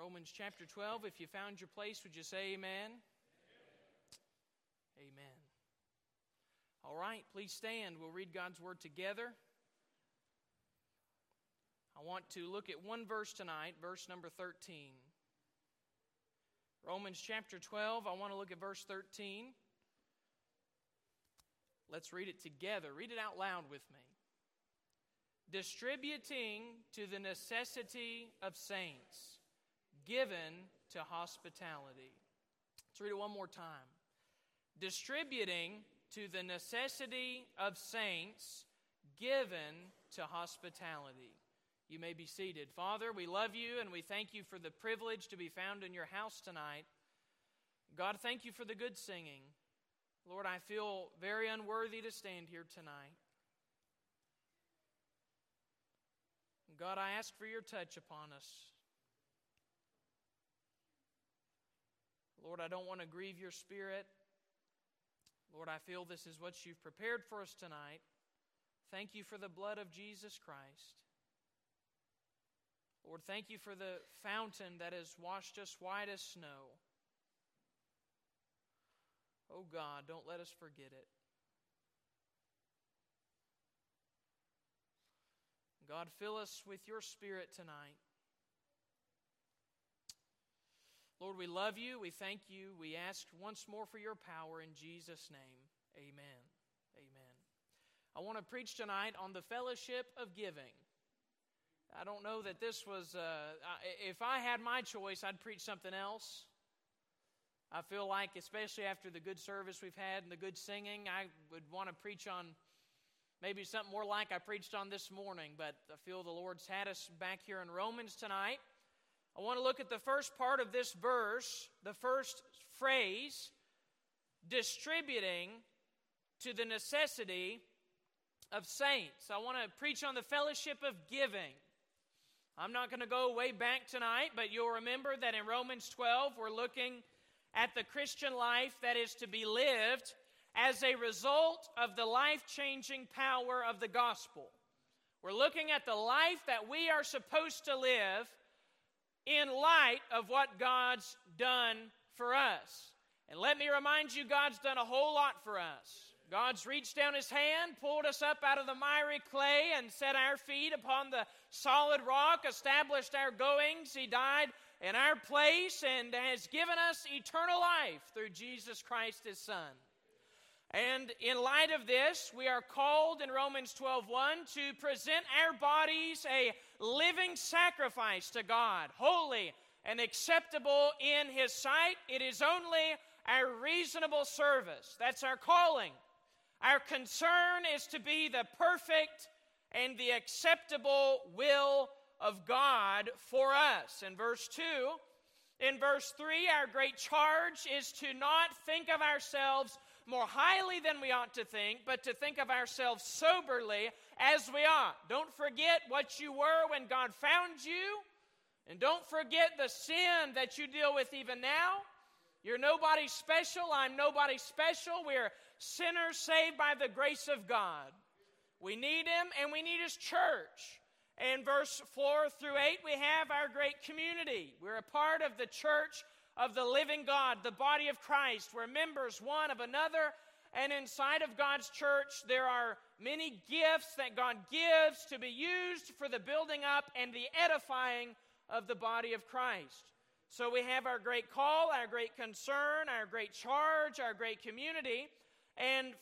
Romans chapter 12. If you found your place, would you say amen? Amen. All right, please stand. We'll read God's Word together. I want to look at one verse tonight, verse number 13. Romans chapter 12, I want to look at verse 13. Let's read it together. Read it out loud with me. Distributing to the necessity of saints, given to hospitality. Let's read it one more time. Distributing to the necessity of saints, given to hospitality. You may be seated. Father, we love you and we thank you for the privilege to be found in your house tonight. God, thank you for the good singing. Lord, I feel very unworthy to stand here tonight. God, I ask for your touch upon us. Lord, I don't want to grieve your Spirit. Lord, I feel this is what you've prepared for us tonight. Thank you for the blood of Jesus Christ. Lord, thank you for the fountain that has washed us white as snow. Oh God, don't let us forget it. God, fill us with your Spirit tonight. Lord, we love you. We thank you. We ask once more for your power in Jesus' name. Amen. Amen. I want to preach tonight on the fellowship of giving. I don't know that this was, if I had my choice, I'd preach something else. I feel like, especially after the good service we've had and the good singing, I would want to preach on maybe something more like I preached on this morning, but I feel the Lord's had us back here in Romans tonight. I want to look at the first part of this verse, the first phrase, distributing to the necessity of saints. I want to preach on the fellowship of giving. I'm not going to go way back tonight, but you'll remember that in Romans 12, we're looking at the Christian life that is to be lived as a result of the life-changing power of the gospel. We're looking at the life that we are supposed to live in light of what God's done for us. And let me remind you, God's done a whole lot for us. God's reached down his hand, pulled us up out of the miry clay, and set our feet upon the solid rock, established our goings. He died in our place and has given us eternal life through Jesus Christ, his Son. And in light of this, we are called in Romans 12:1 to present our bodies a living sacrifice to God, holy and acceptable in his sight. It is only our reasonable service. That's our calling. Our concern is to be the perfect and the acceptable will of God for us. In verse 2, in verse 3, our great charge is to not think of ourselves more highly than we ought to think, but to think of ourselves soberly as we ought. Don't forget what you were when God found you, and don't forget the sin that you deal with even now. You're nobody special. I'm nobody special. We're sinners saved by the grace of God. We need him, and we need his church. In verse 4 through 8, we have our great community. We're a part of the church of the living God, the body of Christ. We're members one of another, and inside of God's church, there are many gifts that God gives to be used for the building up and the edifying of the body of Christ. So we have our great call, our great concern, our great charge, our great community. And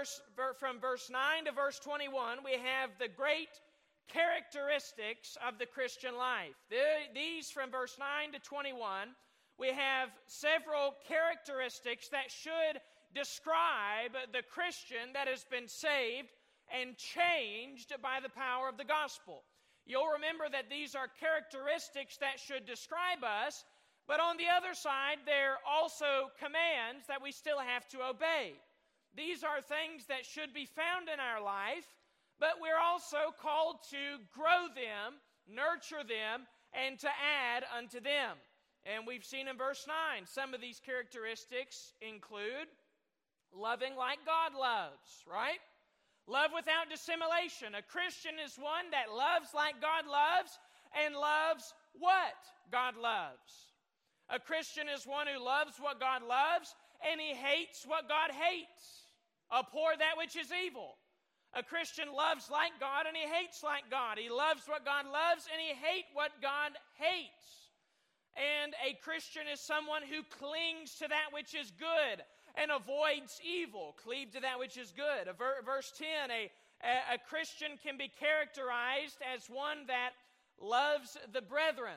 from verse 9 to verse 21, we have the great characteristics of the Christian life. These, from verse 9 to 21, we have several characteristics that should describe the Christian that has been saved and changed by the power of the gospel. You'll remember that these are characteristics that should describe us, but on the other side, they're also commands that we still have to obey. These are things that should be found in our life, but we're also called to grow them, nurture them, and to add unto them. And we've seen in verse 9, some of these characteristics include loving like God loves, right? Love without dissimulation. A Christian is one that loves like God loves, and loves what God loves. A Christian is one who loves what God loves, and he hates what God hates. Abhor that which is evil. A Christian loves like God, and he hates like God. He loves what God loves, and he hates what God hates. And a Christian is someone who clings to that which is good and avoids evil. Cleave to that which is good. Verse 10, a Christian can be characterized as one that loves the brethren.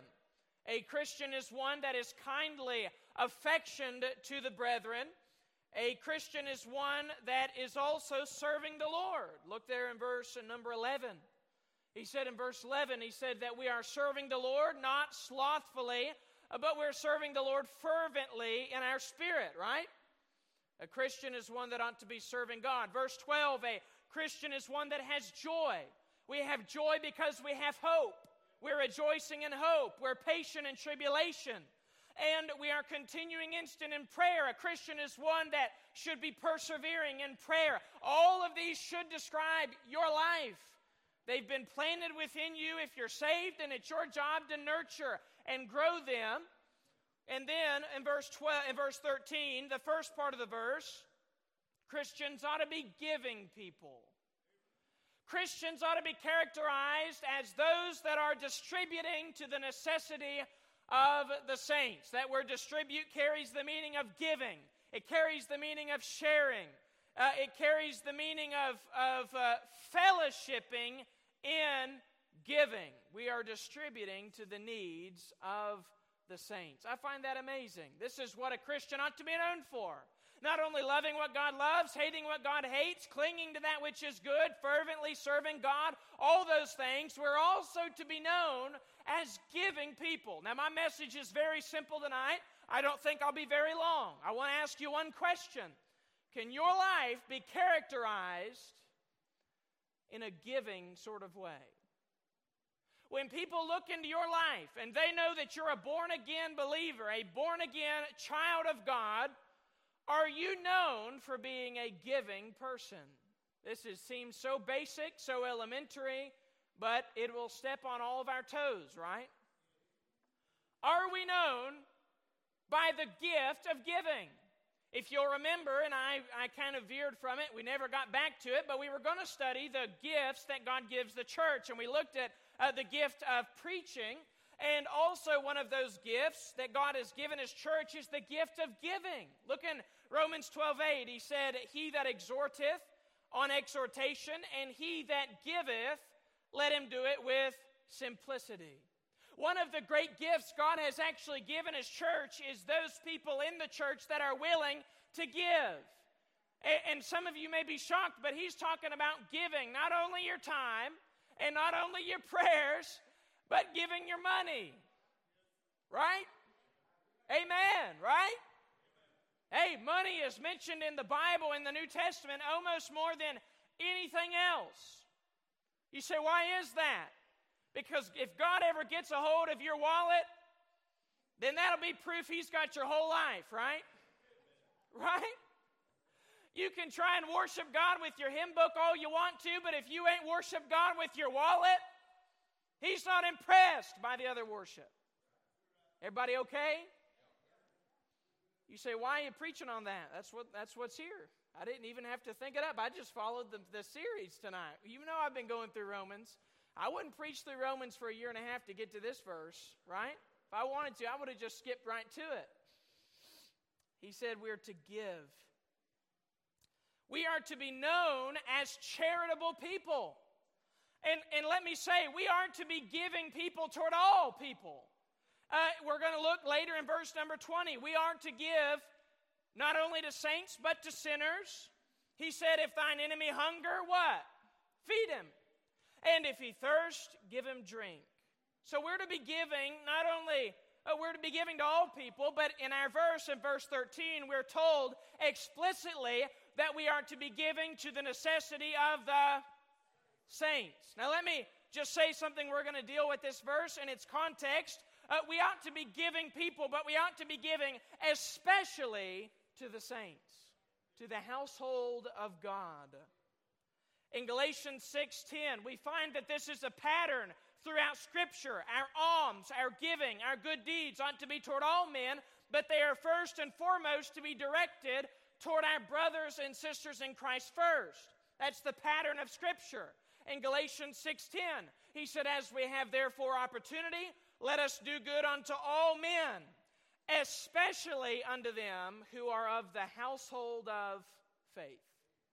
A Christian is one that is kindly affectioned to the brethren. A Christian is one that is also serving the Lord. Look there in verse number 11. He said in verse 11, he said that we are serving the Lord not slothfully, but we're serving the Lord fervently in our spirit, right? A Christian is one that ought to be serving God. Verse 12, a Christian is one that has joy. We have joy because we have hope. We're rejoicing in hope. We're patient in tribulation. And we are continuing instant in prayer. A Christian is one that should be persevering in prayer. All of these should describe your life. They've been planted within you if you're saved, and it's your job to nurture and grow them. And then in verse 13, the first part of the verse, Christians ought to be giving people. Christians ought to be characterized as those that are distributing to the necessity of the saints. That word distribute carries the meaning of giving. It carries the meaning of sharing. It carries the meaning of fellowshipping in giving. We are distributing to the needs of the saints. I find that amazing. This is what a Christian ought to be known for. Not only loving what God loves, hating what God hates, clinging to that which is good, fervently serving God, all those things, we're also to be known as giving people. Now, my message is very simple tonight. I don't think I'll be very long. I want to ask you one question. Can your life be characterized in a giving sort of way? When people look into your life and they know that you're a born-again believer, a born-again child of God, are you known for being a giving person? This seems so basic, so elementary, but it will step on all of our toes, right? Are we known by the gift of giving? If you'll remember, and I kind of veered from it, we never got back to it, but we were going to study the gifts that God gives the church, and we looked at the gift of preaching, and also one of those gifts that God has given His church is the gift of giving. Look in Romans 12:8, he said, "He that exhorteth on exhortation, and he that giveth, let him do it with simplicity." One of the great gifts God has actually given His church is those people in the church that are willing to give. And some of you may be shocked, but he's talking about giving not only your time and not only your prayers, but giving your money. Right? Amen, right? Hey, money is mentioned in the Bible, in the New Testament, almost more than anything else. You say, why is that? Because if God ever gets a hold of your wallet, then that'll be proof He's got your whole life, right? Right? You can try and worship God with your hymn book all you want to, but if you ain't worship God with your wallet, He's not impressed by the other worship. Everybody okay? You say, why are you preaching on that? That's what's here. I didn't even have to think it up. I just followed the series tonight. You know I've been going through Romans. I wouldn't preach through Romans for a year and a half to get to this verse, right? If I wanted to, I would have just skipped right to it. He said we're to give. We are to be known as charitable people. And let me say, we aren't to be giving people toward all people. We're going to look later in verse number 20. We aren't to give not only to saints, but to sinners. He said, if thine enemy hunger, what? Feed him. And if he thirst, give him drink. So we're to be giving not only, we're to be giving to all people, but in our verse, in verse 13, we're told explicitly that we are to be giving to the necessity of the saints. Now let me just say something. We're going to deal with this verse in its context. We ought to be giving people, but we ought to be giving especially to the saints, to the household of God. In Galatians 6:10, we find that this is a pattern throughout Scripture. Our alms, our giving, our good deeds ought to be toward all men, but they are first and foremost to be directed toward our brothers and sisters in Christ first. That's the pattern of Scripture. In Galatians 6:10, he said, "As we have therefore opportunity, let us do good unto all men, especially unto them who are of the household of faith."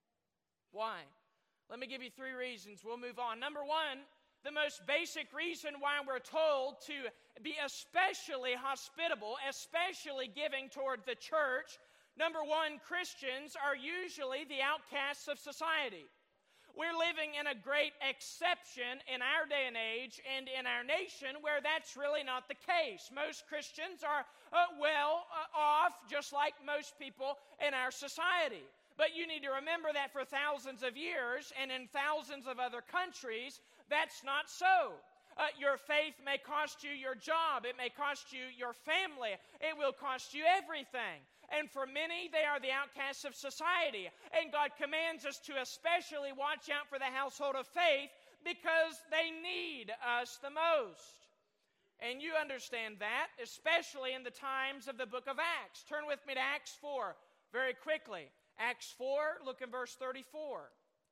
Why? Let me give you 3 reasons. We'll move on. Number 1, the most basic reason why we're told to be especially hospitable, especially giving toward the church. Number 1, Christians are usually the outcasts of society. We're living in a great exception in our day and age and in our nation where that's really not the case. Most Christians are well off, just like most people in our society. But you need to remember that for thousands of years and in thousands of other countries, that's not so. Your faith may cost you your job. It may cost you your family. It will cost you everything. And for many, they are the outcasts of society. And God commands us to especially watch out for the household of faith because they need us the most. And you understand that, especially in the times of the book of Acts. Turn with me to Acts 4 very quickly. Acts 4, look in verse 34.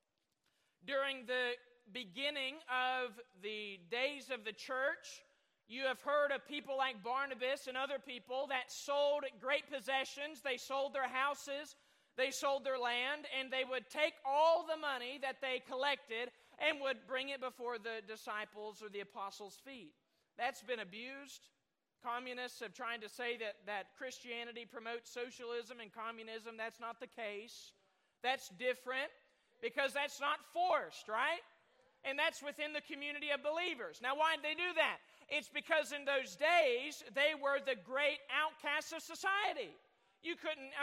During the beginning of the days of the church, you have heard of people like Barnabas and other people that sold great possessions. They sold their houses, they sold their land, and they would take all the money that they collected and would bring it before the disciples or the apostles' feet. That's been abused. Communists have tried to say that Christianity promotes socialism and communism. That's not the case. That's different because that's not forced, right? And that's within the community of believers. Now, why did they do that? It's because in those days, they were the great outcasts of society. You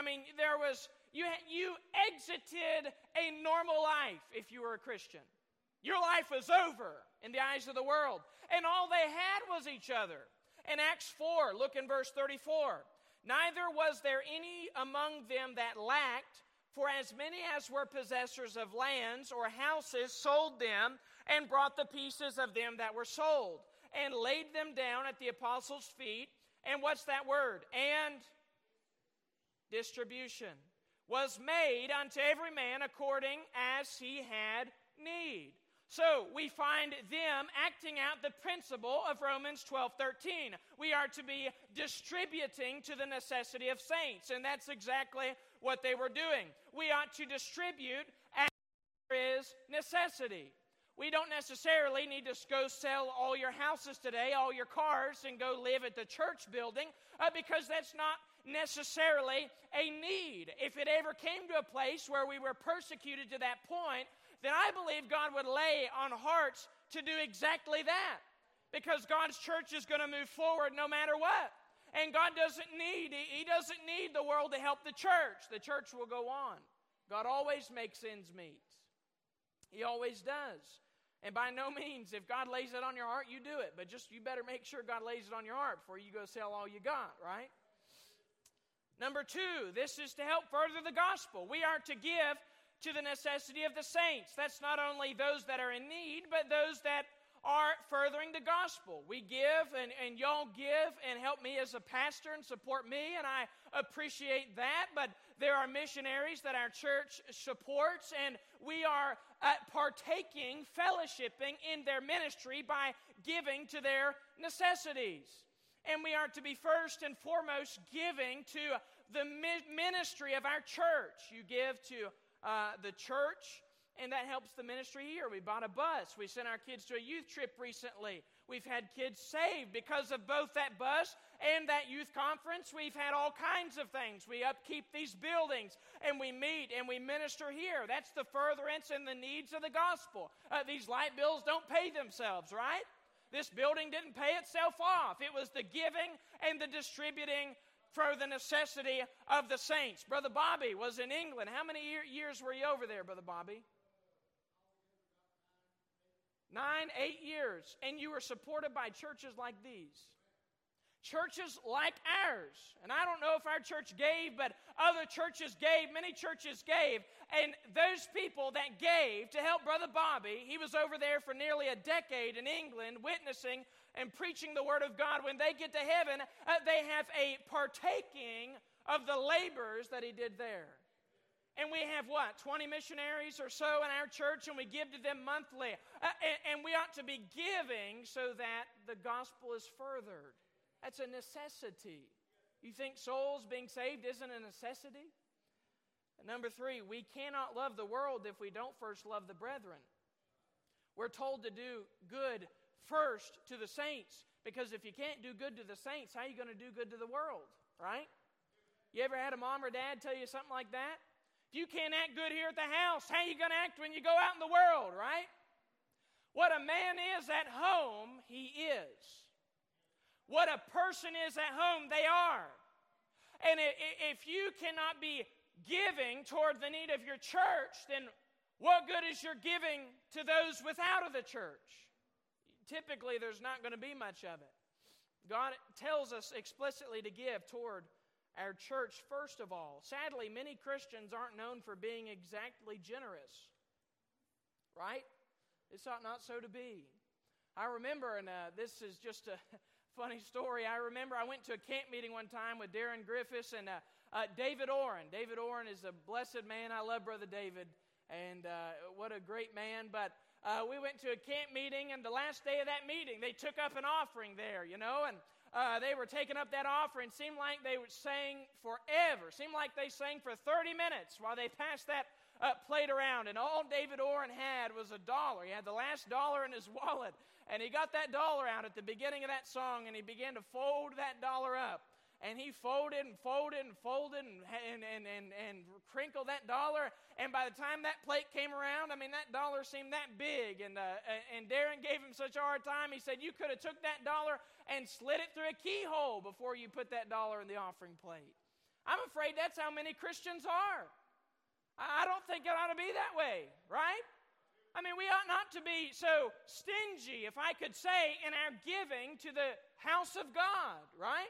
exited a normal life if you were a Christian. Your life was over in the eyes of the world. And all they had was each other. In Acts 4, look in verse 34. "Neither was there any among them that lacked, for as many as were possessors of lands or houses sold them and brought the pieces of them that were sold and laid them down at the apostles' feet." And what's that word? And distribution was made unto every man according as he had need. So we find them acting out the principle of Romans 12:13. We are to be distributing to the necessity of saints, and that's exactly what they were doing. We ought to distribute as there is necessity. We don't necessarily need to go sell all your houses today, all your cars, and go live at the church building because that's not necessarily a need. If it ever came to a place where we were persecuted to that point, then I believe God would lay on hearts to do exactly that. Because God's church is going to move forward no matter what. And God doesn't need the world to help the church. The church will go on. God always makes ends meet. He always does. And by no means, if God lays it on your heart, you do it. But you better make sure God lays it on your heart before you go sell all you got, right? Number 2, this is to help further the gospel. We are to give to the necessity of the saints. That's not only those that are in need, but those that are furthering the gospel. We give, and y'all give and help me as a pastor and support me, and I appreciate that. But there are missionaries that our church supports, and we are partaking, fellowshipping in their ministry by giving to their necessities. And we are to be first and foremost giving to the ministry of our church. You give to the church, and that helps the ministry here. We bought a bus. We sent our kids to a youth trip recently. We've had kids saved because of both that bus and that youth conference. We've had all kinds of things. We upkeep these buildings, and we meet, and we minister here. That's the furtherance and the needs of the gospel. These light bills don't pay themselves, right? This building didn't pay itself off. It was the giving and the distributing for the necessity of the saints. Brother Bobby was in England. How many years were you over there, Brother Bobby? 9, 8 years. And you were supported by churches like these. churches like ours. And I don't know if our church gave, but other churches gave, many churches gave. And those people that gave to help Brother Bobby, he was over there for nearly a decade in England witnessing and preaching the Word of God. When they get to heaven, they have a partaking of the labors that he did there. And we have, 20 missionaries or so in our church, and we give to them monthly. And we ought to be giving so that the gospel is furthered. That's a necessity. You think souls being saved isn't a necessity? And number 3, we cannot love the world if we don't first love the brethren. We're told to do good first to the saints, because if you can't do good to the saints, how are you going to do good to the world, right? You ever had a mom or dad tell you something like that? If you can't act good here at the house, how are you going to act when you go out in the world, right? What a man is at home, he is. What a person is at home, they are. And if you cannot be giving toward the need of your church, then what good is your giving to those without of the church? Typically, there's not going to be much of it. God tells us explicitly to give toward our church first of all. Sadly, many Christians aren't known for being exactly generous. Right? This ought not so to be. I remember, and this is just a funny story. I remember I went to a camp meeting one time with Darren Griffiths and David Orrin. David Orrin is a blessed man. I love Brother David, and what a great man. But we went to a camp meeting, and the last day of that meeting, they took up an offering there, and they were taking up that offering. Seemed like they sang forever. Seemed like they sang for 30 minutes while they passed that plate around. And all David Orrin had was $1. He had the last dollar in his wallet. And he got that dollar out at the beginning of that song, and he began to fold that dollar up. And he folded and folded and folded and crinkled that dollar. And by the time that plate came around, that dollar seemed that big. And Darren gave him such a hard time. He said, you could have took that dollar and slid it through a keyhole before you put that dollar in the offering plate. I'm afraid that's how many Christians are. I don't think it ought to be that way, right? We ought not to be so stingy, if I could say, in our giving to the house of God, right?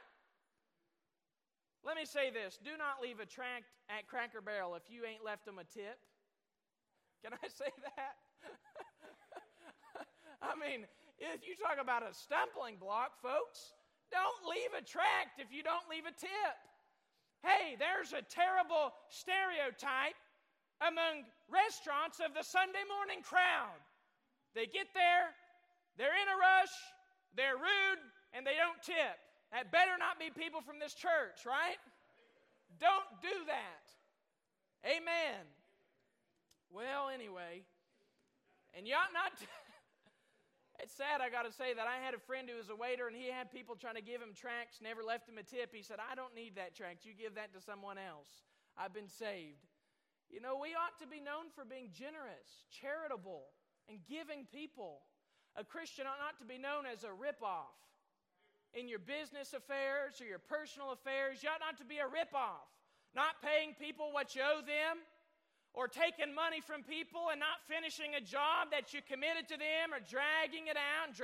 Let me say this. Do not leave a tract at Cracker Barrel if you ain't left them a tip. Can I say that? If you talk about a stumbling block, folks, don't leave a tract if you don't leave a tip. Hey, there's a terrible stereotype among restaurants of the Sunday morning crowd. They get there, they're in a rush, they're rude, and they don't tip. That better not be people from this church, right? Don't do that. Amen. Well, anyway, and you ought not to. It's sad, I got to say, that I had a friend who was a waiter, and he had people trying to give him tracts, never left him a tip. He said, I don't need that tract. You give that to someone else. I've been saved. We ought to be known for being generous, charitable, and giving people. A Christian ought not to be known as a rip-off. In your business affairs or your personal affairs, you ought not to be a rip-off. Not paying people what you owe them, or taking money from people and not finishing a job that you committed to them, or dragging it out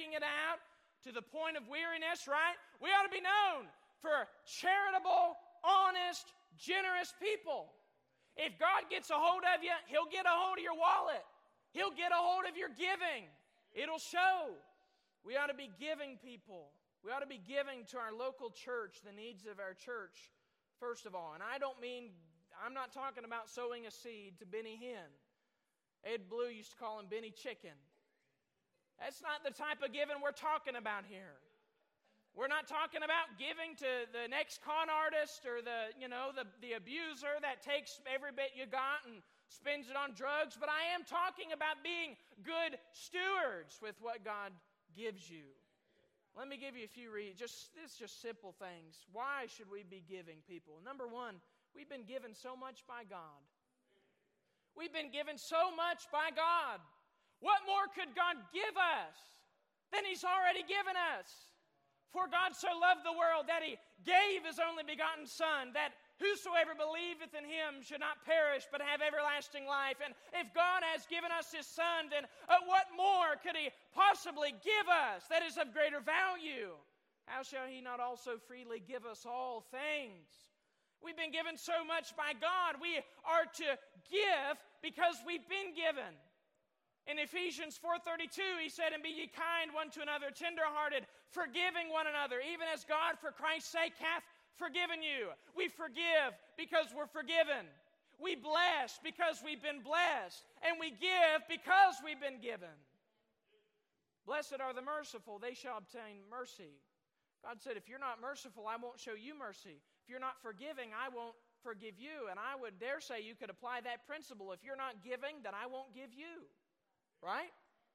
to the point of weariness, right? We ought to be known for charitable, honest, generous people. If God gets a hold of you, He'll get a hold of your wallet. He'll get a hold of your giving. It'll show. We ought to be giving people. We ought to be giving to our local church the needs of our church, first of all. And I'm not talking about sowing a seed to Benny Hinn. Ed Blue used to call him Benny Chicken. That's not the type of giving we're talking about here. We're not talking about giving to the next con artist or the abuser that takes every bit you got and spends it on drugs, but I am talking about being good stewards with what God gives you. Let me give you a few just simple things. Why should we be giving people? Number one, we've been given so much by God. We've been given so much by God. What more could God give us than He's already given us? For God so loved the world that He gave His only begotten Son, that whosoever believeth in Him should not perish but have everlasting life. And if God has given us His Son, then what more could He possibly give us that is of greater value? how shall He not also freely give us all things? We've been given so much by God. We are to give because we've been given. In Ephesians 4:32, he said, "And be ye kind one to another, tenderhearted, forgiving one another, even as God for Christ's sake hath forgiven you." We forgive because we're forgiven. We bless because we've been blessed. And we give because we've been given. Blessed are the merciful, they shall obtain mercy. God said, if you're not merciful, I won't show you mercy. If you're not forgiving, I won't forgive you. And I would dare say you could apply that principle. If you're not giving, then I won't give you. Right?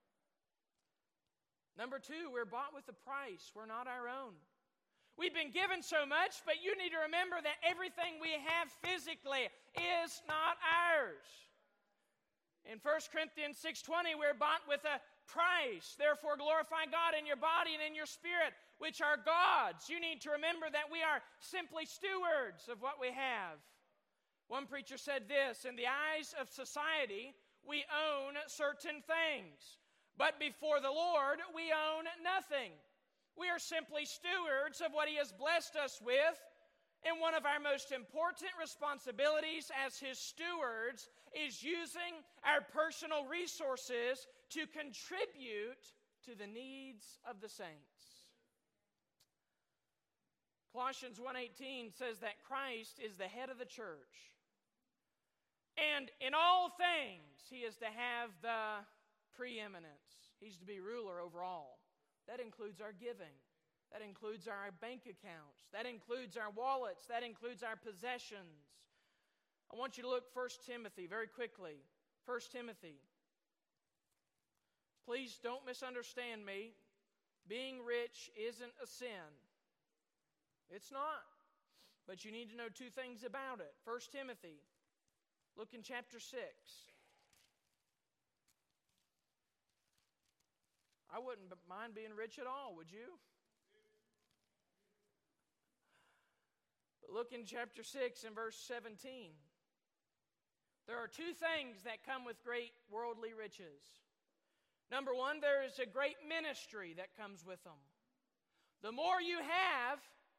Number 2, we're bought with a price. We're not our own. We've been given so much, but you need to remember that everything we have physically is not ours. In 1 Corinthians 6:20, we're bought with a price. Therefore, glorify God in your body and in your spirit, which are God's. You need to remember that we are simply stewards of what we have. One preacher said this, in the eyes of society, we own certain things, but before the Lord, we own nothing. We are simply stewards of what He has blessed us with, and one of our most important responsibilities as His stewards is using our personal resources to contribute to the needs of the saints. Colossians 1:18 says that Christ is the head of the church. And in all things, He is to have the preeminence. He's to be ruler over all. That includes our giving. That includes our bank accounts. That includes our wallets. That includes our possessions. I want you to look 1 Timothy very quickly. 1 Timothy. Please don't misunderstand me. Being rich isn't a sin. It's not. But you need to know 2 things about it. 1 Timothy. Look in chapter 6. I wouldn't mind being rich at all, would you? But look in chapter 6 and verse 17. There are 2 things that come with great worldly riches. Number 1, there is a great ministry that comes with them. The more you have,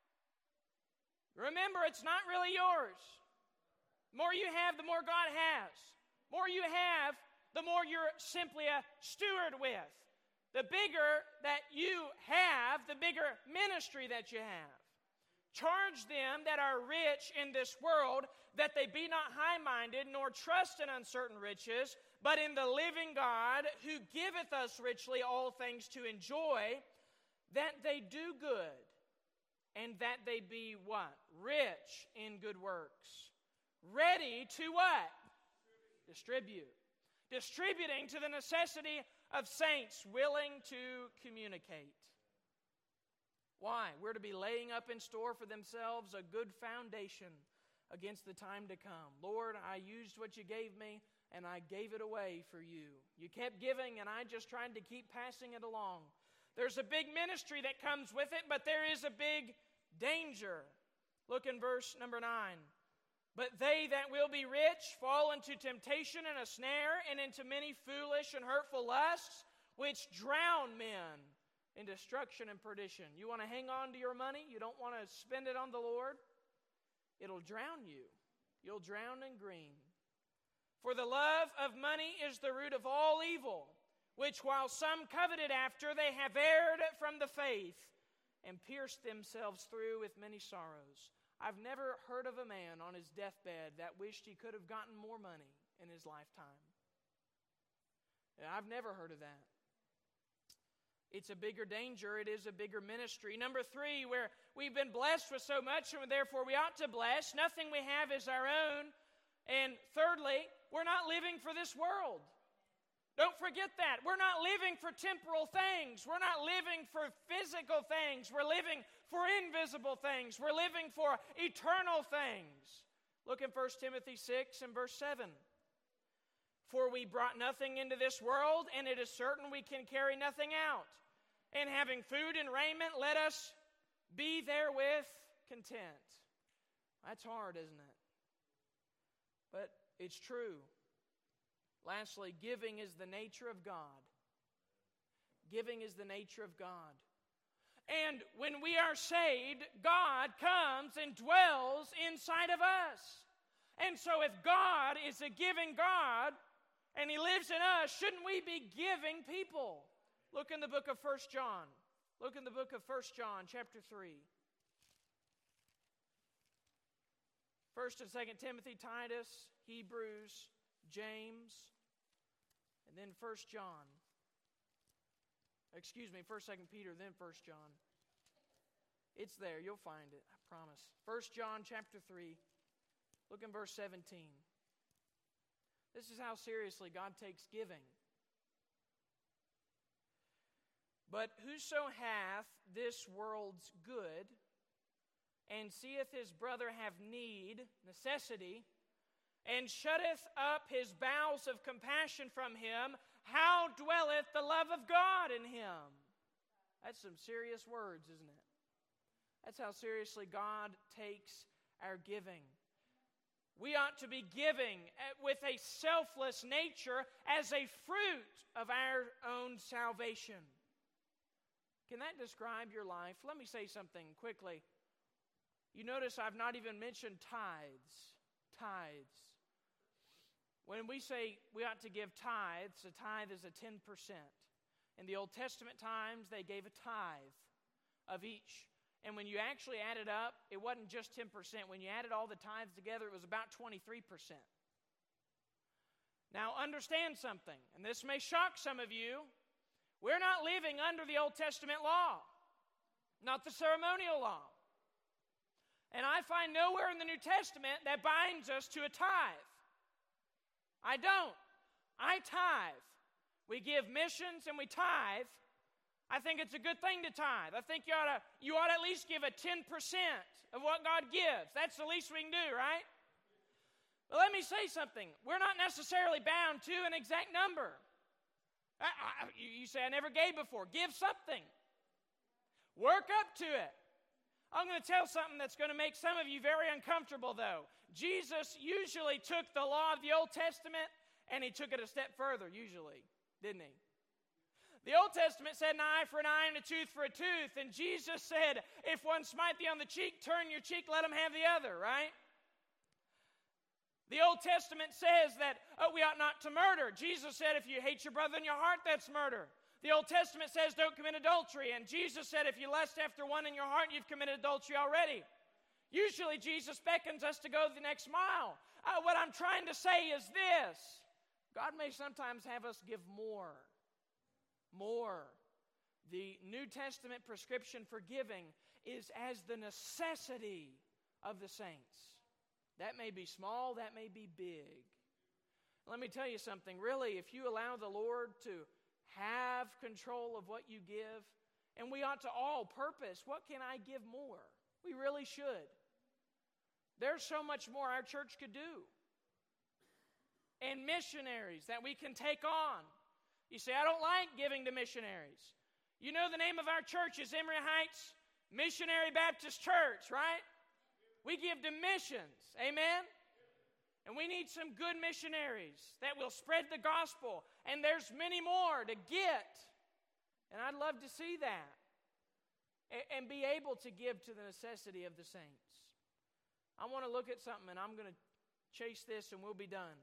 remember it's not really yours. The more you have, the more God has. The more you have, the more you're simply a steward with. The bigger that you have, the bigger ministry that you have. Charge them that are rich in this world, that they be not high-minded, nor trust in uncertain riches, but in the living God, who giveth us richly all things to enjoy, that they do good, and that they be what? Rich in good works. Ready to what? Distribute. Distributing to the necessity of saints willing to communicate. Why? We're to be laying up in store for themselves a good foundation against the time to come. Lord, I used what you gave me, and I gave it away for you. You kept giving, and I just tried to keep passing it along. There's a big ministry that comes with it, but there is a big danger. Look in verse number 9. But they that will be rich fall into temptation and a snare, and into many foolish and hurtful lusts, which drown men in destruction and perdition. You want to hang on to your money? You don't want to spend it on the Lord? It'll drown you. You'll drown in green. For the love of money is the root of all evil, which while some coveted after, they have erred from the faith, and pierced themselves through with many sorrows. I've never heard of a man on his deathbed that wished he could have gotten more money in his lifetime. I've never heard of that. It's a bigger danger. It is a bigger ministry. Number 3, where we've been blessed with so much, and therefore we ought to bless. Nothing we have is our own. And thirdly, we're not living for this world. Don't forget that. We're not living for temporal things. We're not living for physical things. We're living for invisible things. We're living for eternal things. Look in 1 Timothy 6 and verse 7. For we brought nothing into this world, and it is certain we can carry nothing out. And having food and raiment, let us be therewith content. That's hard, isn't it? But it's true. Lastly, giving is the nature of God. Giving is the nature of God. And when we are saved, God comes and dwells inside of us. And so if God is a giving God and He lives in us, shouldn't we be giving people? Look in the book of 1 John. Look in the book of 1 John, chapter 3. 1 and 2 Timothy, Titus, Hebrews, James, and then 1 John. 1 Peter, then 1 John. It's there, you'll find it, I promise. 1 John chapter 3, look in verse 17. This is how seriously God takes giving. But whoso hath this world's good, and seeth his brother have need, necessity, and shutteth up his bowels of compassion from him, how dwelleth the love of God in him? That's some serious words, isn't it? That's how seriously God takes our giving. We ought to be giving with a selfless nature as a fruit of our own salvation. Can that describe your life? Let me say something quickly. You notice I've not even mentioned tithes. Tithes. When we say we ought to give tithes, a tithe is a 10%. In the Old Testament times, they gave a tithe of each. And when you actually added up, it wasn't just 10%. When you added all the tithes together, it was about 23%. Now, understand something, and this may shock some of you. We're not living under the Old Testament law, not the ceremonial law. And I find nowhere in the New Testament that binds us to a tithe. I don't. I tithe. We give missions and we tithe. I think it's a good thing to tithe. I think you ought to at least give a 10% of what God gives. That's the least we can do, right? But let me say something. We're not necessarily bound to an exact number. You say, I never gave before. Give something. Work up to it. I'm going to tell something that's going to make some of you very uncomfortable, though. Jesus usually took the law of the Old Testament and He took it a step further, usually, didn't He? The Old Testament said an eye for an eye and a tooth for a tooth, and Jesus said, if one smite thee on the cheek, turn your cheek, let him have the other, right? The Old Testament says that we ought not to murder. Jesus said, if you hate your brother in your heart, that's murder. The Old Testament says don't commit adultery, and Jesus said if you lust after one in your heart, you've committed adultery already. Usually Jesus beckons us to go the next mile. What I'm trying to say is this. God may sometimes have us give more. More. The New Testament prescription for giving is as the necessity of the saints. That may be small, that may be big. Let me tell you something. Really, if you allow the Lord to have control of what you give, and we ought to all purpose, what can I give more? We really should. There's so much more our church could do. And missionaries that we can take on. You say, I don't like giving to missionaries. You know the name of our church is Emory Heights Missionary Baptist Church, right? We give to missions. Amen? And we need some good missionaries that will spread the gospel. And there's many more to get. And I'd love to see that. And be able to give to the necessity of the saints. I want to look at something, and I'm going to chase this and we'll be done.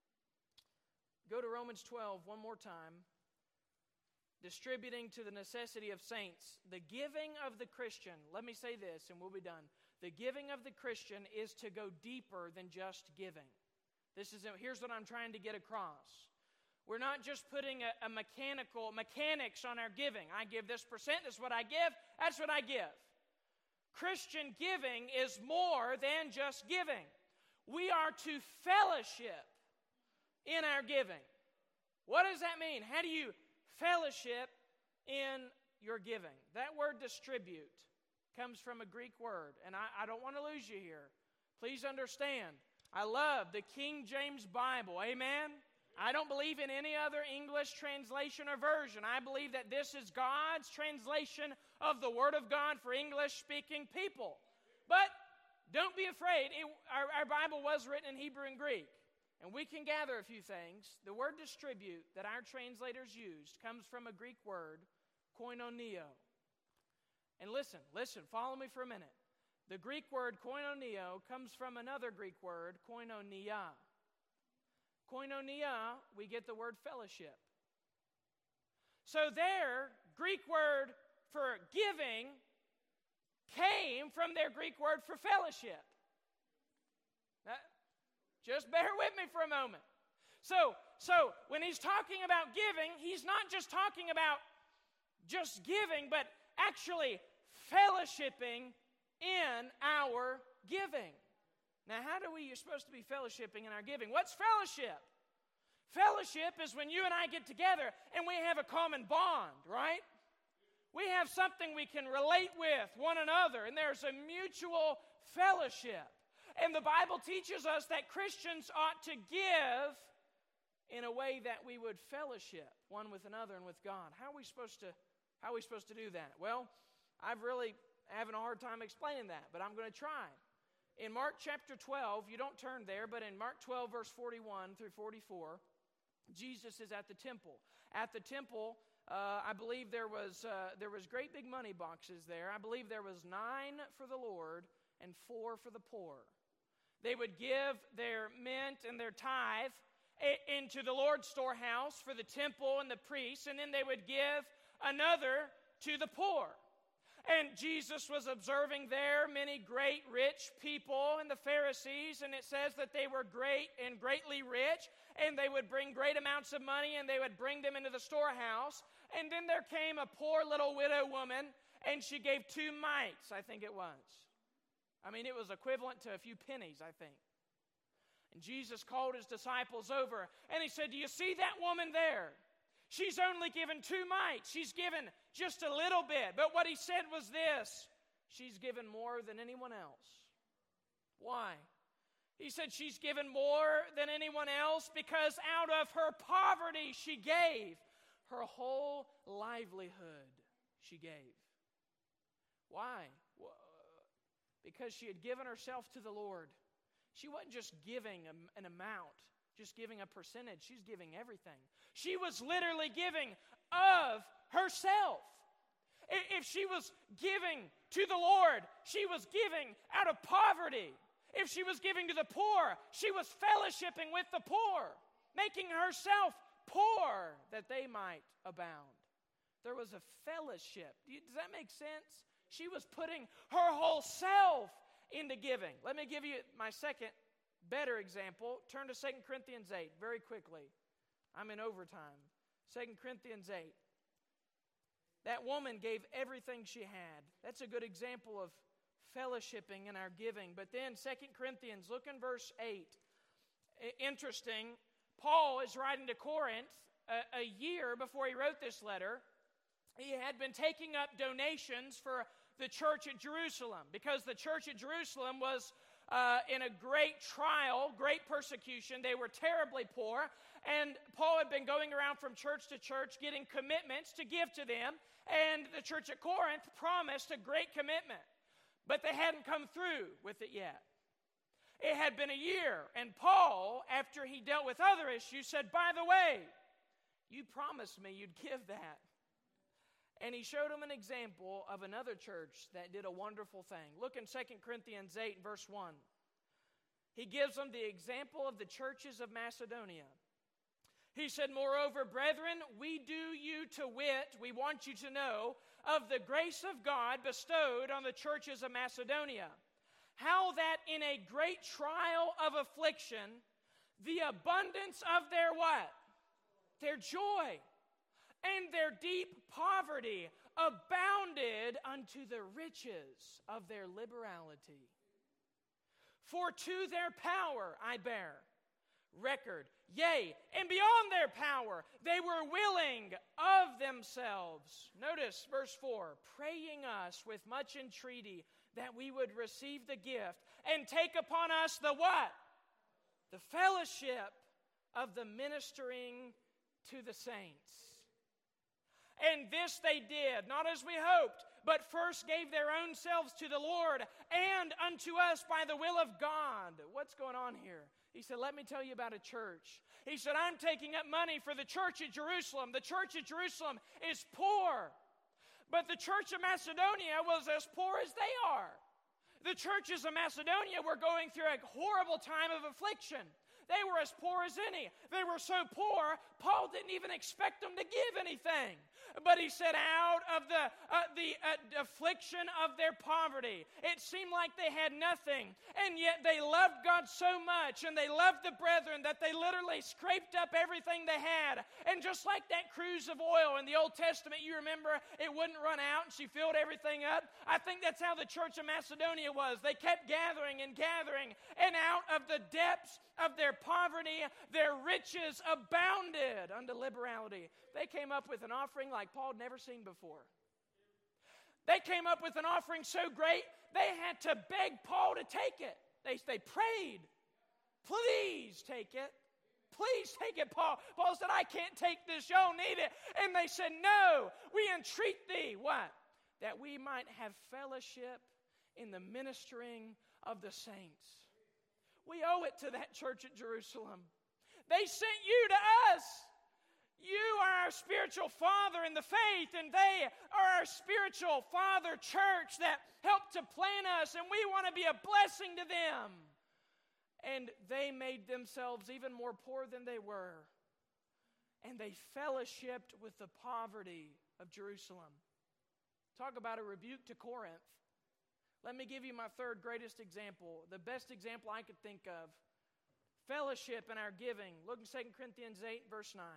Go to Romans 12 one more time. Distributing to the necessity of saints. The giving of the Christian, let me say this and we'll be done. The giving of the Christian is to go deeper than just giving. Here's what I'm trying to get across. We're not just putting a mechanics on our giving. I give this percent, this is what I give, that's what I give. Christian giving is more than just giving. We are to fellowship in our giving. What does that mean? How do you fellowship in your giving? That word distribute comes from a Greek word, and I don't want to lose you here. Please understand, I love the King James Bible, amen? I don't believe in any other English translation or version. I believe that this is God's translation of the Word of God for English-speaking people. But don't be afraid. Our Bible was written in Hebrew and Greek, and we can gather a few things. The word distribute that our translators used comes from a Greek word, koinonia. And listen, follow me for a minute. The Greek word koinoneo comes from another Greek word, koinonia. Koinonia, we get the word fellowship. So their Greek word for giving came from their Greek word for fellowship. Just bear with me for a moment. So when he's talking about giving, he's not just talking about just giving, but actually fellowshipping in our giving. Now, you're supposed to be fellowshipping in our giving. What's fellowship? Fellowship is when you and I get together and we have a common bond, right? We have something we can relate with one another, and there's a mutual fellowship. And the Bible teaches us that Christians ought to give in a way that we would fellowship one with another and with God. How are we supposed to do that? Well, I've really having a hard time explaining that, but I'm going to try. In Mark chapter 12, you don't turn there, but in Mark 12, verse 41 through 44, Jesus is at the temple. At the temple, I believe there was great big money boxes there. I believe there was 9 for the Lord and 4 for the poor. They would give their mint and their tithe into the Lord's storehouse for the temple and the priests, and then they would give another to the poor. And Jesus was observing there many great rich people and the Pharisees, and it says that they were great and greatly rich, and they would bring great amounts of money, and they would bring them into the storehouse. And then there came a poor little widow woman, and she gave 2 mites, I think it was. I mean, it was equivalent to a few pennies, I think. And Jesus called his disciples over, and he said, "Do you see that woman there? She's only given 2 mites. She's given just a little bit." But what he said was this: she's given more than anyone else. Why? He said she's given more than anyone else because out of her poverty she gave. Her whole livelihood she gave. Why? Because she had given herself to the Lord. She wasn't just giving an amount, just giving a percentage. She's giving everything. She was literally giving of herself. If she was giving to the Lord, she was giving out of poverty. If she was giving to the poor, she was fellowshipping with the poor, making herself poor that they might abound. There was a fellowship. Does that make sense? She was putting her whole self into giving. Let me give you my second better example. Turn to 2 Corinthians 8 very quickly. I'm in overtime. 2 Corinthians 8. That woman gave everything she had. That's a good example of fellowshipping in our giving. But then 2 Corinthians, look in verse 8. Interesting. Paul is writing to Corinth a year before he wrote this letter. He had been taking up donations for the church at Jerusalem because the church at Jerusalem was in a great trial, great persecution. They were terribly poor, and Paul had been going around from church to church getting commitments to give to them, and the church at Corinth promised a great commitment, but they hadn't come through with it yet. It had been a year, and Paul, after he dealt with other issues, said, "By the way, you promised me you'd give that." And he showed them an example of another church that did a wonderful thing. Look in 2 Corinthians 8, verse 1. He gives them the example of the churches of Macedonia. He said, "Moreover, brethren, we do you to wit, we want you to know, of the grace of God bestowed on the churches of Macedonia, how that in a great trial of affliction, the abundance of their what? Their joy and their deep poverty abounded unto the riches of their liberality. For to their power I bear record, yea, and beyond their power, they were willing of themselves." Notice verse 4, "praying us with much entreaty that we would receive the gift and take upon us the what? The fellowship of the ministering to the saints. And this they did, not as we hoped, but first gave their own selves to the Lord and unto us by the will of God." What's going on here? He said, "Let me tell you about a church." He said, "I'm taking up money for the church at Jerusalem. The church at Jerusalem is poor. But the church of Macedonia was as poor as they are. The churches of Macedonia were going through a horrible time of affliction. They were as poor as any. They were so poor, Paul didn't even expect them to give anything. But he said, out of the affliction of their poverty, it seemed like they had nothing. And yet they loved God so much, and they loved the brethren, that they literally scraped up everything they had. And just like that cruse of oil in the Old Testament, you remember, it wouldn't run out, and she filled everything up. I think that's how the church of Macedonia was. They kept gathering and gathering, and out of the depths of their poverty, their riches abounded unto liberality. They came up with an offering like Paul had never seen before. They came up with an offering so great, they had to beg Paul to take it. They prayed, please take it. Please take it, Paul. Paul said, I can't take this. Y'all need it. And they said, no, we entreat thee. What? That we might have fellowship in the ministering of the saints. We owe it to that church at Jerusalem. They sent you to us. You are our spiritual father in the faith, and they are our spiritual father church that helped to plant us, and we want to be a blessing to them. And they made themselves even more poor than they were. And they fellowshipped with the poverty of Jerusalem. Talk about a rebuke to Corinth. Let me give you my third greatest example, the best example I could think of. Fellowship in our giving. Look in 2 Corinthians 8, verse 9.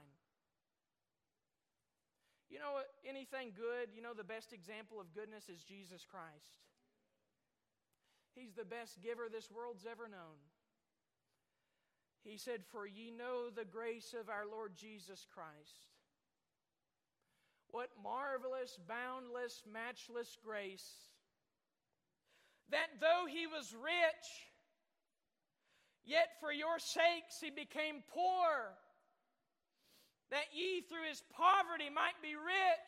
You know anything good? You know the best example of goodness is Jesus Christ. He's the best giver this world's ever known. He said, for ye know the grace of our Lord Jesus Christ. What marvelous, boundless, matchless grace, that though he was rich, yet for your sakes he became poor, that ye through his poverty might be rich.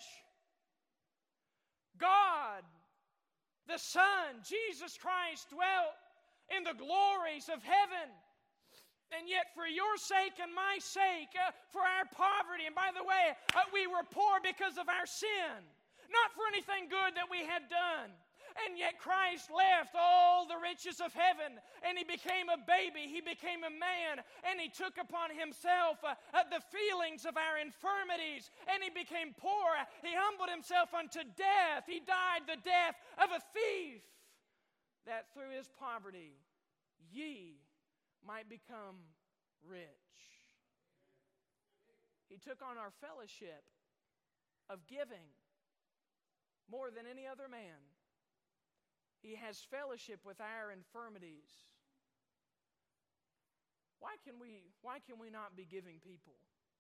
God, the Son, Jesus Christ, dwelt in the glories of heaven. And yet for your sake and my sake, for our poverty, and by the way, we were poor because of our sin, not for anything good that we had done. And yet Christ left all the riches of heaven, and he became a baby, he became a man, and he took upon himself the feelings of our infirmities, and he became poor. He humbled himself unto death. He died the death of a thief, that through his poverty ye might become rich. He took on our fellowship of giving more than any other man. He has fellowship with our infirmities. Why can we not be giving people?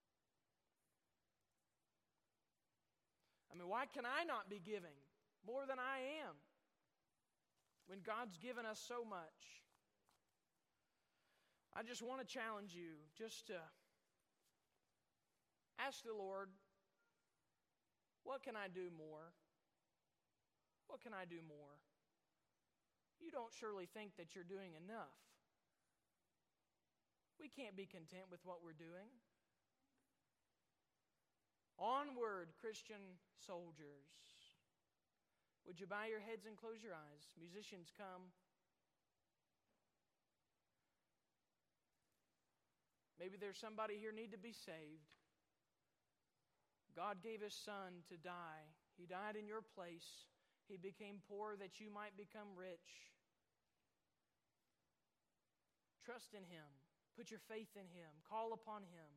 I mean, why can I not be giving more than I am when God's given us so much? I just want to challenge you just to ask the Lord, what can I do more? What can I do more? You don't surely think that you're doing enough. We can't be content with what we're doing. Onward, Christian soldiers. Would you bow your heads and close your eyes? Musicians, come. Maybe there's somebody here need to be saved. God gave his Son to die. He died in your place. He became poor that you might become rich. Trust in him. Put your faith in him. Call upon him.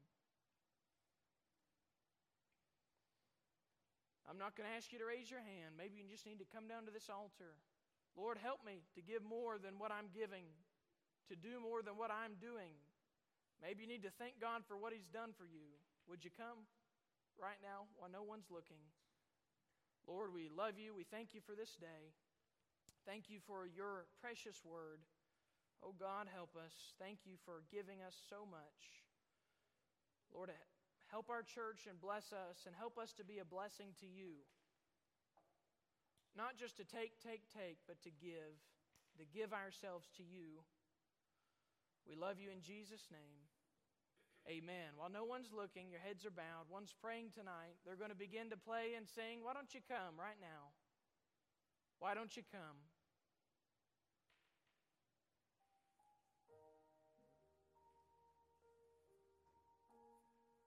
I'm not going to ask you to raise your hand. Maybe you just need to come down to this altar. Lord, help me to give more than what I'm giving, to do more than what I'm doing. Maybe you need to thank God for what he's done for you. Would you come right now while no one's looking? Lord, we love you. We thank you for this day. Thank you for your precious word. Oh God, help us. Thank you for giving us so much. Lord, help our church and bless us, and help us to be a blessing to you. Not just to take, but to give ourselves to you. We love you in Jesus' name. Amen. While no one's looking, your heads are bowed, one's praying tonight, they're going to begin to play and sing. Why don't you come right now? Why don't you come?